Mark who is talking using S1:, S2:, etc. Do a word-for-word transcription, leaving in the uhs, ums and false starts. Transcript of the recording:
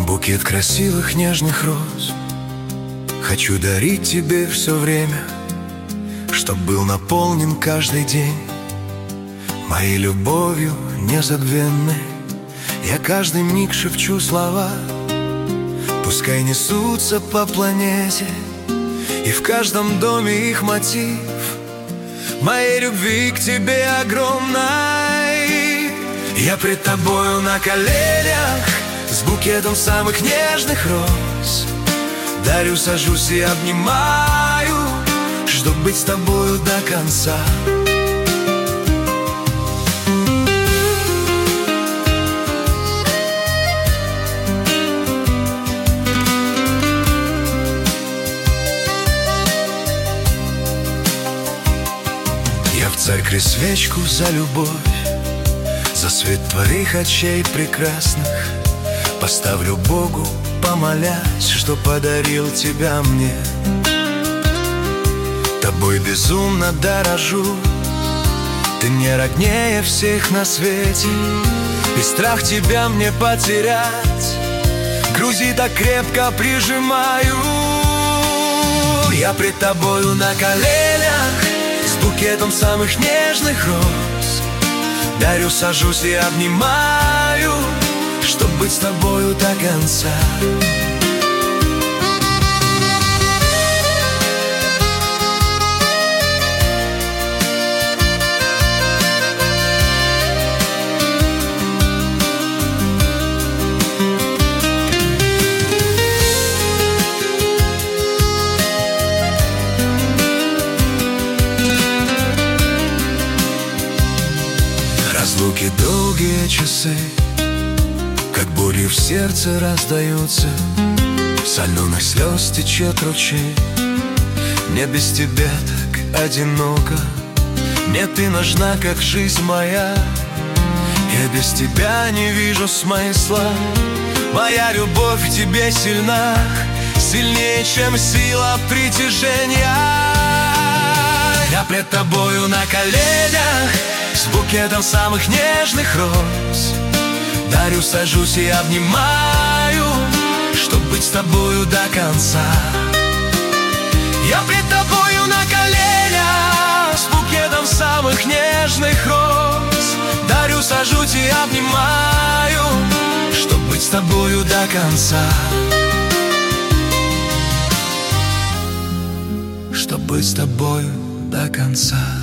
S1: Букет красивых нежных роз хочу дарить тебе все время, чтоб был наполнен каждый день моей любовью незабвенной. Я каждый миг шепчу слова, пускай несутся по планете, и в каждом доме их мотив моей любви к тебе огромной. Я пред тобою на коленях с букетом самых нежных роз, дарю, сажусь и обнимаю, чтоб быть с тобою до конца. Я в церкви свечку за любовь, за свет твоих очей прекрасных поставлю Богу, помолясь, что подарил тебя мне. Тобой безумно дорожу, ты мне роднее всех на свете, и страх тебя мне потерять грузи так крепко прижимаю. Я пред тобою на коленях с букетом самых нежных роз, дарю, сажусь и обнимаю, чтоб быть с тобою до конца. Разлуки долгие часы, как бури в сердце раздаются, соленых слез течет ручей. Мне без тебя так одиноко, мне ты нужна, как жизнь моя. Я без тебя не вижу смысла, моя любовь к тебе сильна, сильнее, чем сила притяжения. Я пред тобою на коленях с букетом самых нежных роз, дарю, сажусь и обнимаю, чтоб быть с тобою до конца. Я пред тобою на коленях с букетом самых нежных роз, дарю, сажусь и обнимаю, чтоб быть с тобою до конца. Чтоб быть с тобою до конца.